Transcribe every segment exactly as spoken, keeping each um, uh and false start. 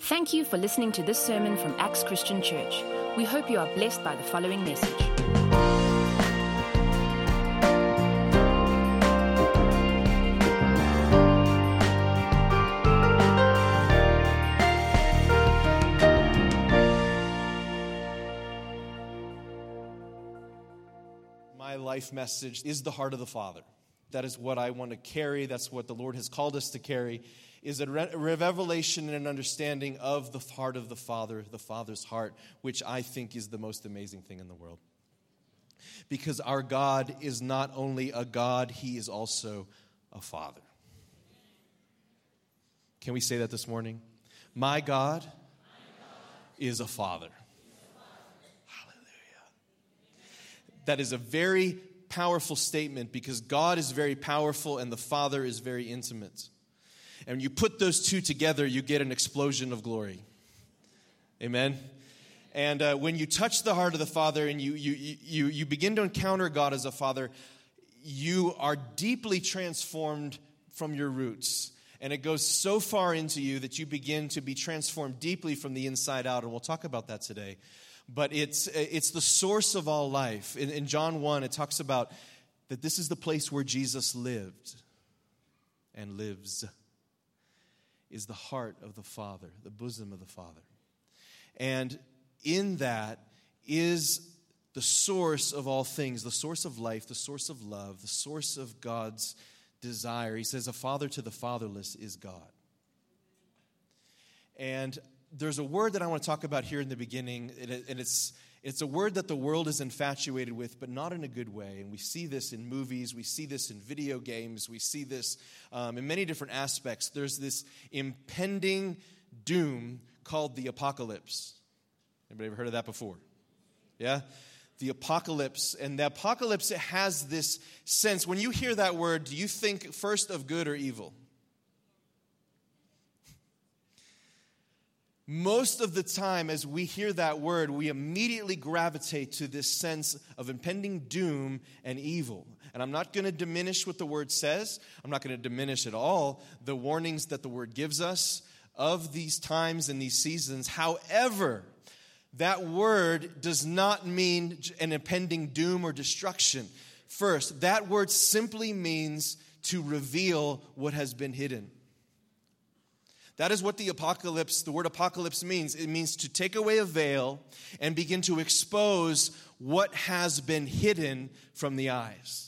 Thank you for listening to this sermon from Acts Christian Church. We hope you are blessed by the following message. My life message is the heart of the Father. That is what I want to carry. That's what the Lord has called us to carry, is a re- revelation and an understanding of the heart of the Father, the Father's heart, which I think is the most amazing thing in the world. Because our God is not only a God, He is also a Father. Can we say that this morning? My God, My God is a Father. Hallelujah. That is a very powerful statement because God is very powerful and the Father is very intimate. And when you put those two together, you get an explosion of glory. Amen? And uh, when you touch the heart of the Father and you, you, you, you begin to encounter God as a Father, you are deeply transformed from your roots. And it goes so far into you that you begin to be transformed deeply from the inside out. And we'll talk about that today. But it's it's the source of all life. In, in John one, it talks about that this is the place where Jesus lived and lives, is the heart of the Father, the bosom of the Father. And in that is the source of all things, the source of life, the source of love, the source of God's desire. He says, a father to the fatherless is God. And there's a word that I want to talk about here in the beginning, and it's it's a word that the world is infatuated with, but not in a good way. And we see this in movies, we see this in video games, we see this um, in many different aspects. There's this impending doom called the apocalypse. Anybody ever heard of that before? Yeah? The apocalypse. And the apocalypse, it has this sense. When you hear that word, do you think first of good or evil? Most of the time, as we hear that word, we immediately gravitate to this sense of impending doom and evil. And I'm not going to diminish what the word says. I'm not going to diminish at all the warnings that the word gives us of these times and these seasons. However, that word does not mean an impending doom or destruction. First, that word simply means to reveal what has been hidden. That is what the apocalypse, the word apocalypse means. It means to take away a veil and begin to expose what has been hidden from the eyes.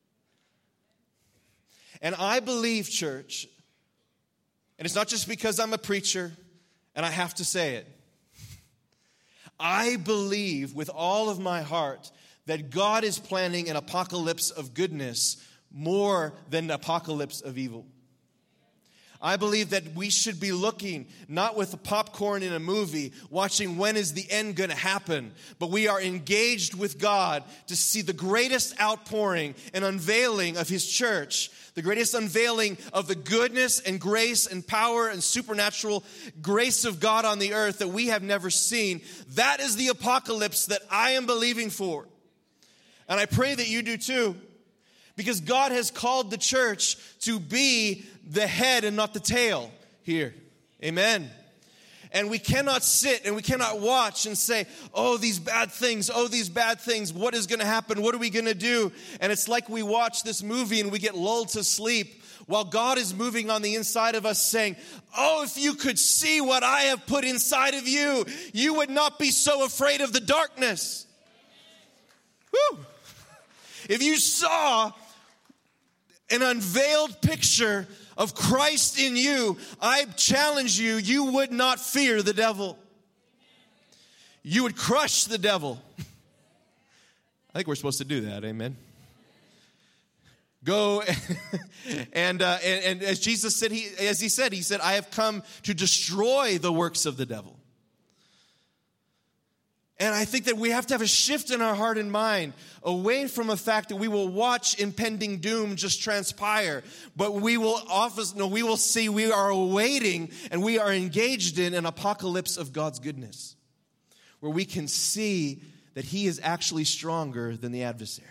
And I believe, church, and it's not just because I'm a preacher and I have to say it. I believe with all of my heart that God is planning an apocalypse of goodness more than an apocalypse of evil. I believe that we should be looking, not with the popcorn in a movie, watching when is the end going to happen, but we are engaged with God to see the greatest outpouring and unveiling of His church, the greatest unveiling of the goodness and grace and power and supernatural grace of God on the earth that we have never seen. That is the apocalypse that I am believing for. And I pray that you do too. Because God has called the church to be the head and not the tail here. Amen. And we cannot sit and we cannot watch and say, oh, these bad things, oh, these bad things, what is going to happen? What are we going to do? And it's like we watch this movie and we get lulled to sleep while God is moving on the inside of us saying, oh, if you could see what I have put inside of you, you would not be so afraid of the darkness. Woo! If you saw an unveiled picture of Christ in you, I challenge you, you would not fear the devil. You would crush the devil. I think we're supposed to do that, amen. Go and, uh, and and as Jesus said, he as he said, he said, I have come to destroy the works of the devil. And I think that we have to have a shift in our heart and mind away from the fact that we will watch impending doom just transpire. But we will often, no, we will see we are awaiting and we are engaged in an apocalypse of God's goodness. Where we can see that He is actually stronger than the adversary.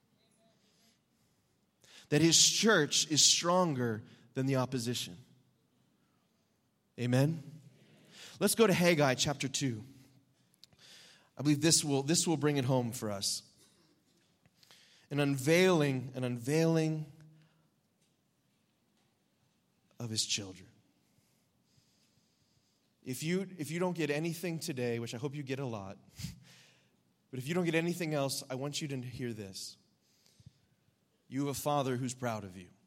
That His church is stronger than the opposition. Amen? Let's go to Haggai chapter two. I believe this will, this will bring it home for us. An unveiling, an unveiling of his children. If you, if you don't get anything today, which I hope you get a lot, but if you don't get anything else, I want you to hear this. You have a Father who's proud of you.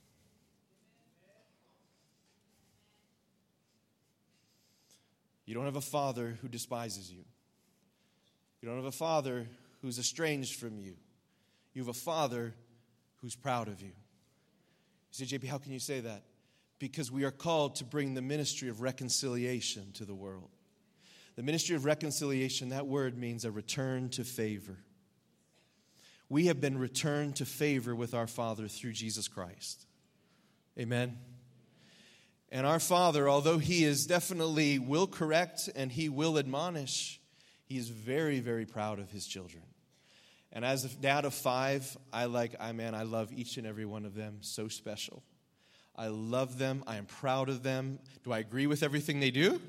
You don't have a Father who despises you. You don't have a Father who's estranged from you. You have a Father who's proud of you. You say, J P, how can you say that? Because we are called to bring the ministry of reconciliation to the world. The ministry of reconciliation, that word means a return to favor. We have been returned to favor with our Father through Jesus Christ. Amen. And our Father, although He is definitely will correct and He will admonish, He is very, very proud of His children. And as a dad of five, I like, I man, I love each and every one of them. So special. I love them. I am proud of them. Do I agree with everything they do?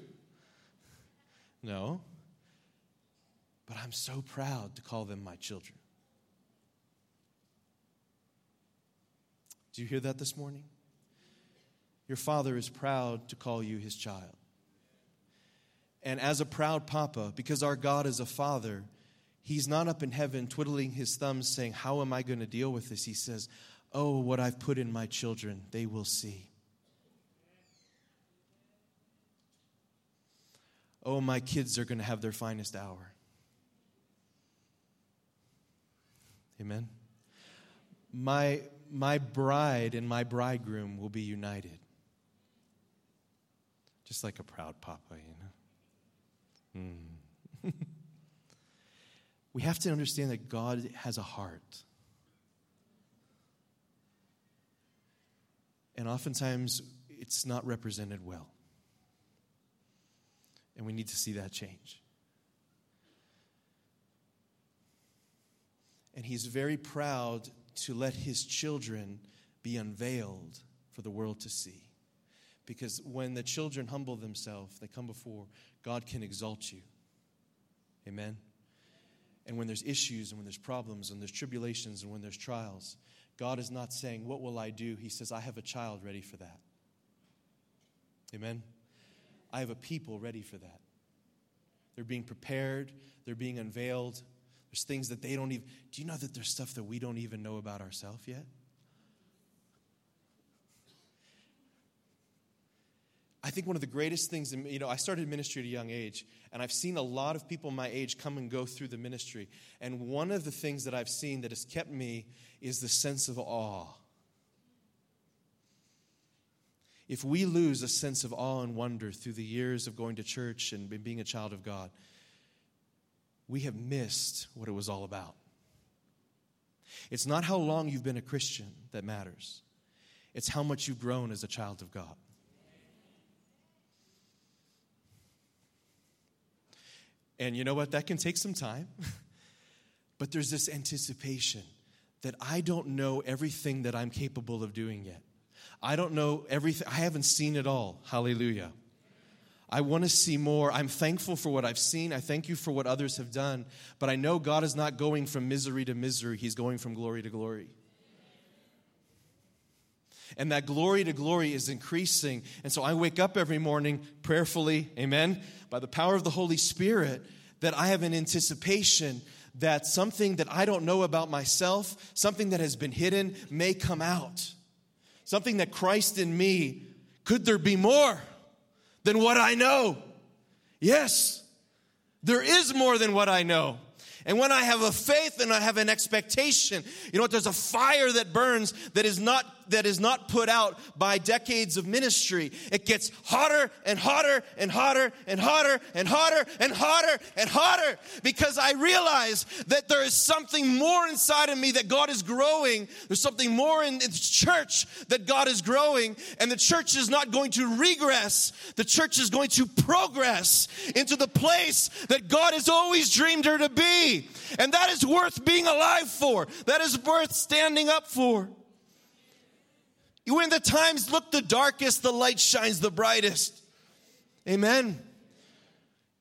No. But I'm so proud to call them my children. Do you hear that this morning? Your Father is proud to call you His child. And as a proud papa, because our God is a Father, He's not up in heaven twiddling His thumbs saying, how am I going to deal with this? He says, oh, what I've put in my children, they will see. Oh, my kids are going to have their finest hour. Amen. My, my bride and my bridegroom will be united. Just like a proud papa, you know. Mm. We have to understand that God has a heart. And oftentimes, it's not represented well. And we need to see that change. And He's very proud to let His children be unveiled for the world to see. Because when the children humble themselves, they come before, God can exalt you. Amen? And when there's issues and when there's problems and there's tribulations and when there's trials, God is not saying, what will I do? He says, I have a child ready for that. Amen? I have a people ready for that. They're being prepared. They're being unveiled. There's things that they don't even... Do you know that there's stuff that we don't even know about ourselves yet? I think one of the greatest things, you know, I started ministry at a young age, and I've seen a lot of people my age come and go through the ministry. And one of the things that I've seen that has kept me is the sense of awe. If we lose a sense of awe and wonder through the years of going to church and being a child of God, we have missed what it was all about. It's not how long you've been a Christian that matters. It's how much you've grown as a child of God. And you know what? That can take some time. But there's this anticipation that I don't know everything that I'm capable of doing yet. I don't know everything. I haven't seen it all. Hallelujah. I want to see more. I'm thankful for what I've seen. I thank you for what others have done. But I know God is not going from misery to misery. He's going from glory to glory. And that glory to glory is increasing. And so I wake up every morning prayerfully, amen, by the power of the Holy Spirit, that I have an anticipation that something that I don't know about myself, something that has been hidden, may come out. Something that Christ in me, could there be more than what I know? Yes, there is more than what I know. And when I have a faith and I have an expectation, you know what, there's a fire that burns that is not that is not put out by decades of ministry. It gets hotter and hotter and hotter and hotter and hotter and hotter and hotter because I realize that there is something more inside of me that God is growing. There's something more in the church that God is growing, and the church is not going to regress. The church is going to progress into the place that God has always dreamed her to be. And that is worth being alive for. That is worth standing up for. When the times look the darkest, the light shines the brightest. Amen.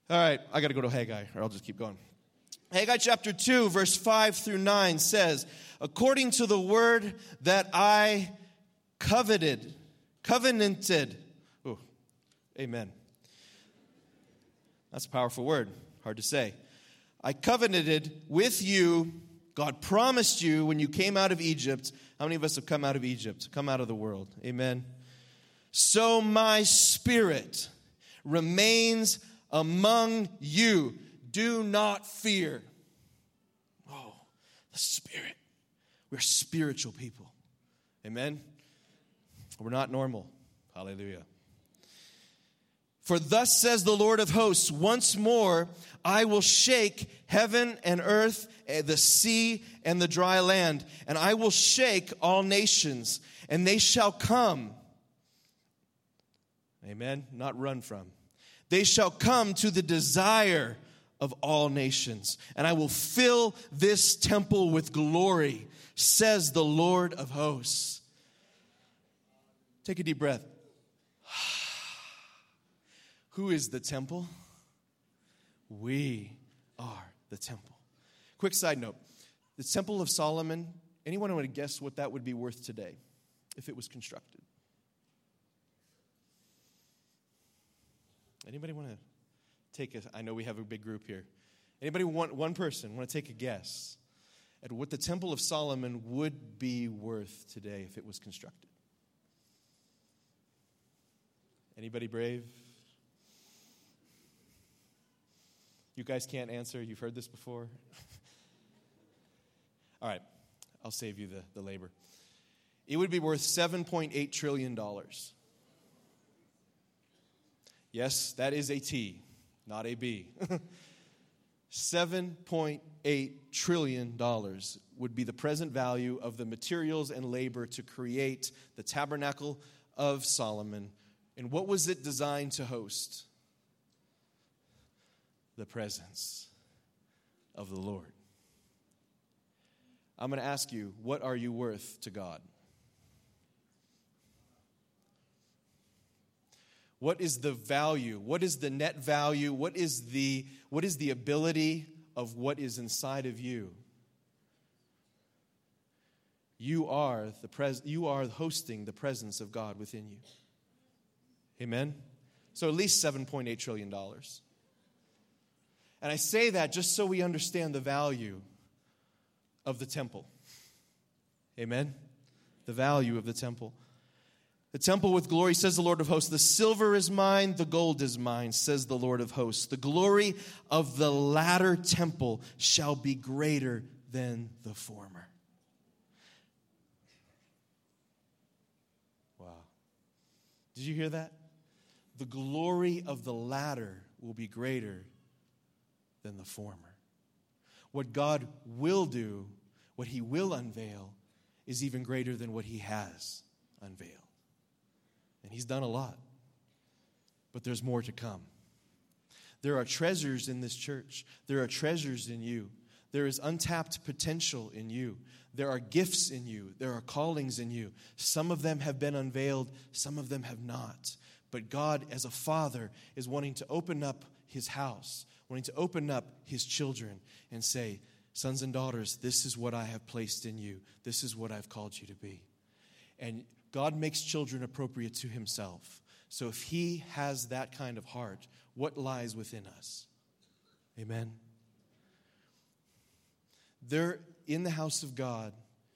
All right, I got to go to Haggai, or I'll just keep going. Haggai chapter two, verse five through nine says, according to the word that I coveted, covenanted. Oh, amen. That's a powerful word. Hard to say. I covenanted with you. God promised you when you came out of Egypt. How many of us have come out of Egypt? Come out of the world. Amen. So my spirit remains among you. Do not fear. Oh, the Spirit. We're spiritual people. Amen? We're not normal. Hallelujah. For thus says the Lord of hosts, once more I will shake heaven and earth, the sea and the dry land, and I will shake all nations, and they shall come. Amen? Not run from. They shall come to the desire of all nations, and I will fill this temple with glory, says the Lord of hosts. Take a deep breath. Who is the temple? We are the temple. Quick side note. The Temple of Solomon, anyone want to guess what that would be worth today if it was constructed? Anybody want to take a, I know we have a big group here. Anybody want, one person want to take a guess at what the Temple of Solomon would be worth today if it was constructed? Anybody brave? You guys can't answer. You've heard this before. All right. I'll save you the, the labor. It would be worth seven point eight trillion dollars. Yes, that is a T, not a B. seven point eight trillion dollars would be the present value of the materials and labor to create the Tabernacle of Solomon. And what was it designed to host? The presence of the Lord. I'm going to ask you, what are you worth to God? What is the value? What is the net value? What is the, what is the ability of what is inside of you? You are the pres- you are hosting the presence of God within you. Amen? So at least seven point eight trillion dollars. And I say that just so we understand the value of the temple. Amen? The value of the temple. The temple with glory, says the Lord of hosts. The silver is mine, the gold is mine, says the Lord of hosts. The glory of the latter temple shall be greater than the former. Wow. Did you hear that? The glory of the latter will be greater than the former. What God will do, what He will unveil, is even greater than what He has unveiled. And He's done a lot. But there's more to come. There are treasures in this church. There are treasures in you. There is untapped potential in you. There are gifts in you. There are callings in you. Some of them have been unveiled. Some of them have not. But God, as a father, is wanting to open up His house, wanting to open up His children and say, sons and daughters, this is what I have placed in you. This is what I've called you to be. And God makes children appropriate to Himself. So if He has that kind of heart, what lies within us? Amen. There, in the house of God,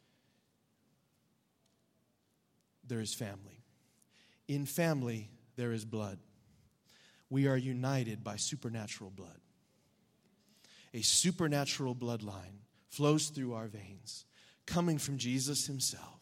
there is family. In family, there is blood. We are united by supernatural blood. A supernatural bloodline flows through our veins, coming from Jesus Himself.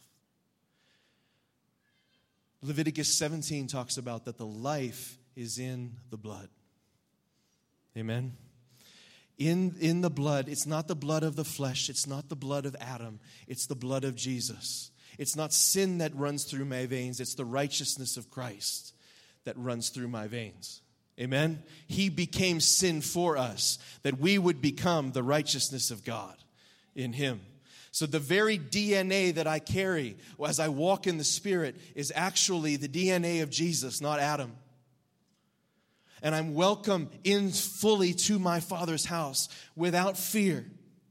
Leviticus seventeen talks about that the life is in the blood. Amen? In, in the blood, it's not the blood of the flesh. It's not the blood of Adam. It's the blood of Jesus. It's not sin that runs through my veins. It's the righteousness of Christ that runs through my veins. Amen? He became sin for us, that we would become the righteousness of God in Him. So the very D N A that I carry as I walk in the Spirit is actually the D N A of Jesus, not Adam. And I'm welcome in fully to my Father's house without fear.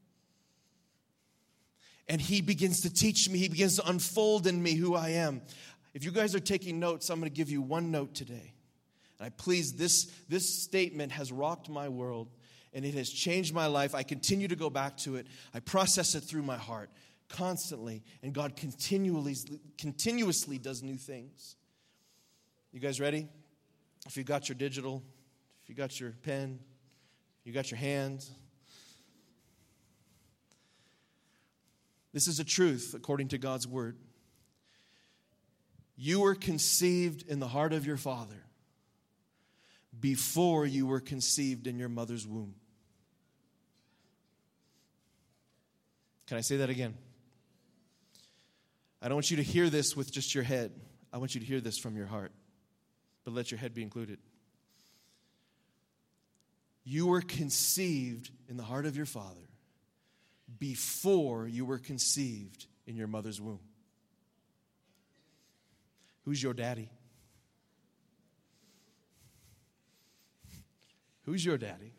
And he begins to teach me. He begins to unfold in me who I am. If you guys are taking notes, I'm going to give you one note today. And I please, this, this statement has rocked my world, and it has changed my life. I continue to go back to it. I process it through my heart constantly, and God continually, continuously does new things. You guys ready? If you got your digital, if you got your pen, if you got your hand. This is a truth according to God's word. You were conceived in the heart of your Father before you were conceived in your mother's womb. Can I say that again? I don't want you to hear this with just your head. I want you to hear this from your heart. But let your head be included. You were conceived in the heart of your Father before you were conceived in your mother's womb. Who's your daddy? Who's your daddy?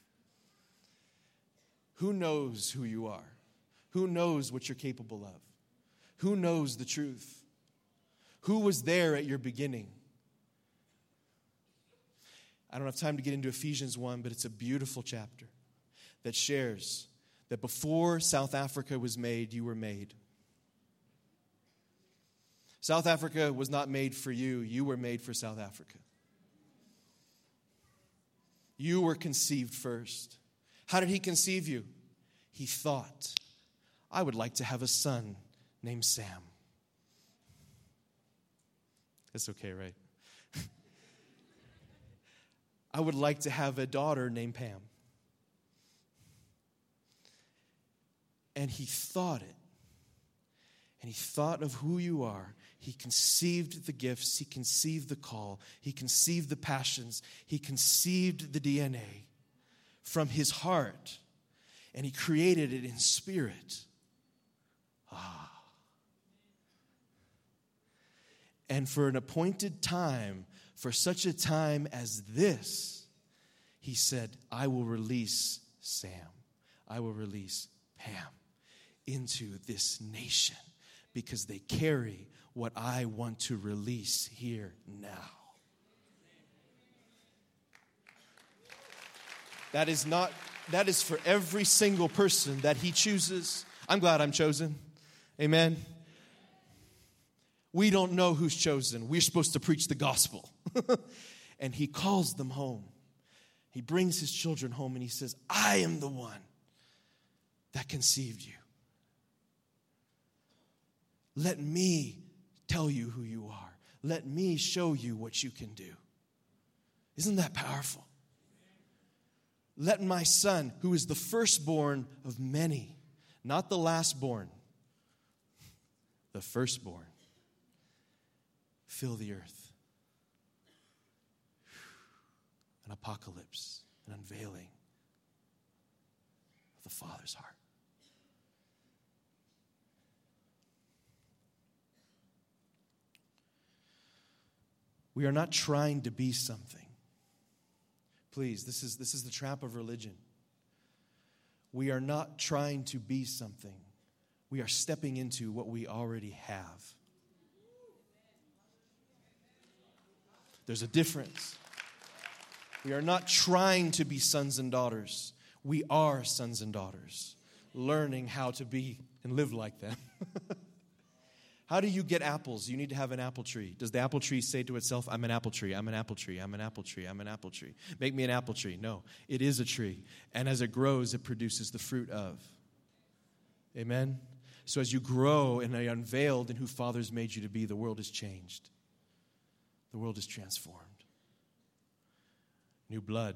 Who knows who you are? Who knows what you're capable of? Who knows the truth? Who was there at your beginning? I don't have time to get into Ephesians one, but it's a beautiful chapter that shares that before South Africa was made, you were made. South Africa was not made for you. You were made for South Africa. You were conceived first. How did he conceive you? He thought, I would like to have a son named Sam. That's okay, right? I would like to have a daughter named Pam. And he thought it. And he thought of who you are. He conceived the gifts. He conceived the call. He conceived the passions. He conceived the D N A from his heart. And he created it in spirit. Ah. And for an appointed time, for such a time as this, he said, I will release Sam. I will release Pam into this nation because they carry what I want to release here now. That is not, that is for every single person that he chooses. I'm glad I'm chosen. Amen. We don't know who's chosen. We're supposed to preach the gospel. And he calls them home. He brings his children home and he says, I am the one that conceived you. Let me tell you who you are. Let me show you what you can do. Isn't that powerful? Let my son, who is the firstborn of many, not the lastborn, the firstborn, fill the earth. An apocalypse, an unveiling of the Father's heart. We are not trying to be something. Please, this is, this is the trap of religion. We are not trying to be something. We are stepping into what we already have. There's a difference. We are not trying to be sons and daughters. We are sons and daughters, learning how to be and live like them. How do you get apples? You need to have an apple tree. Does the apple tree say to itself, I'm an apple tree, I'm an apple tree, I'm an apple tree, I'm an apple tree. Make me an apple tree. No, it is a tree. And as it grows, it produces the fruit of. Amen? So as you grow and are unveiled in who Father's made you to be, the world is changed. The world is transformed. New blood.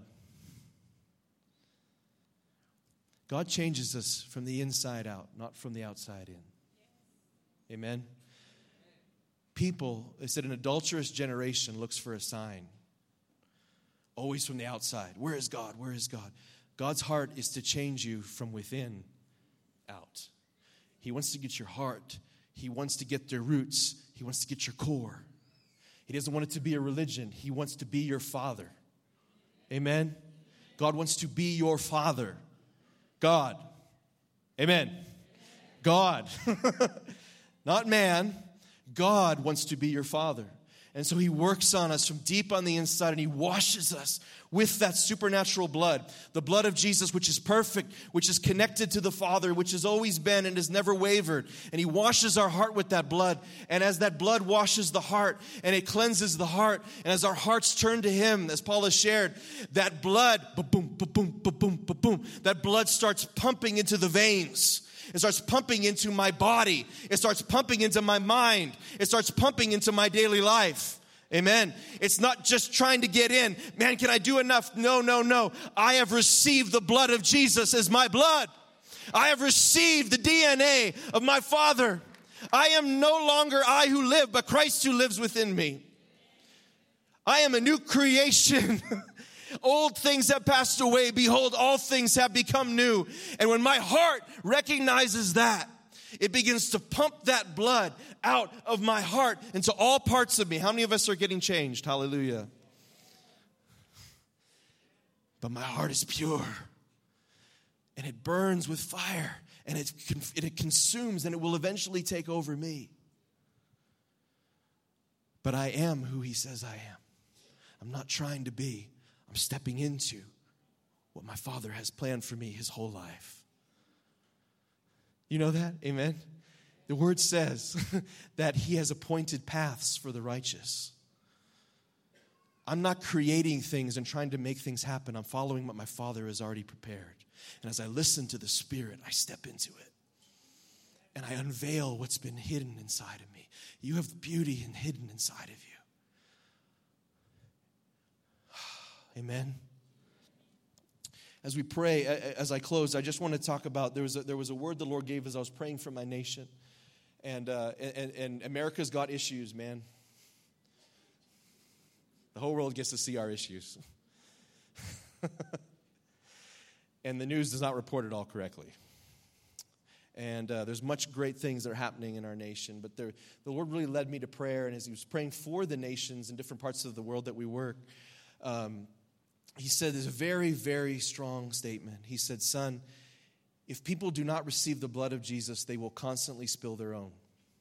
God changes us from the inside out, not from the outside in. Amen? People, they said an adulterous generation looks for a sign. Always from the outside. Where is God? Where is God? God's heart is to change you from within out. He wants to get your heart. He wants to get their roots. He wants to get your core. He doesn't want it to be a religion. He wants to be your Father. Amen. God wants to be your Father. God. Amen. God. Not man. God wants to be your Father. And so he works on us from deep on the inside, and he washes us with that supernatural blood. The blood of Jesus, which is perfect, which is connected to the Father, which has always been and has never wavered. And he washes our heart with that blood. And as that blood washes the heart, and it cleanses the heart, and as our hearts turn to him, as Paul has shared, that blood, ba-boom, ba-boom, ba-boom, ba-boom, that blood starts pumping into the veins. It starts pumping into my body. It starts pumping into my mind. It starts pumping into my daily life. Amen. It's not just trying to get in. Man, can I do enough? No, no, no. I have received the blood of Jesus as my blood. I have received the D N A of my Father. I am no longer I who live, but Christ who lives within me. I am a new creation. Old things have passed away. Behold, all things have become new. And when my heart recognizes that, it begins to pump that blood out of my heart into all parts of me. How many of us are getting changed? Hallelujah. But my heart is pure. And it burns with fire. And it, it consumes, and it will eventually take over me. But I am who he says I am. I'm not trying to be. I'm stepping into what my Father has planned for me his whole life. You know that? Amen? The word says that he has appointed paths for the righteous. I'm not creating things and trying to make things happen. I'm following what my Father has already prepared. And as I listen to the Spirit, I step into it. And I unveil what's been hidden inside of me. You have beauty and hidden inside of you. Amen. As we pray, as I close, I just want to talk about, there was a, there was a word the Lord gave as I was praying for my nation. And, uh, and, and America's got issues, man. The whole world gets to see our issues. And the news does not report it all correctly. And uh, there's much great things that are happening in our nation. But there, the Lord really led me to prayer. And as he was praying for the nations in different parts of the world that we work, um, he said there's a very, very strong statement. He said, son, if people do not receive the blood of Jesus, they will constantly spill their own.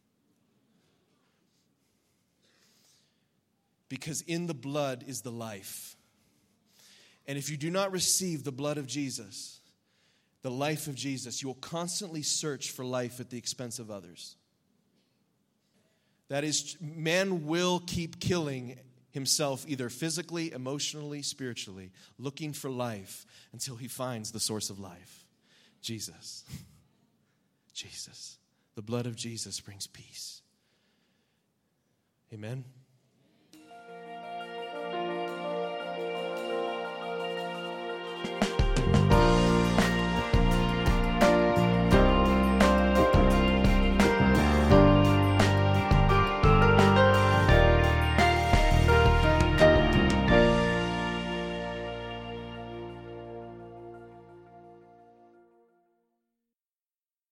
Because in the blood is the life. And if you do not receive the blood of Jesus, the life of Jesus, you will constantly search for life at the expense of others. That is, man will keep killing himself either physically, emotionally, spiritually, looking for life until he finds the source of life. Jesus. Jesus. The blood of Jesus brings peace. Amen.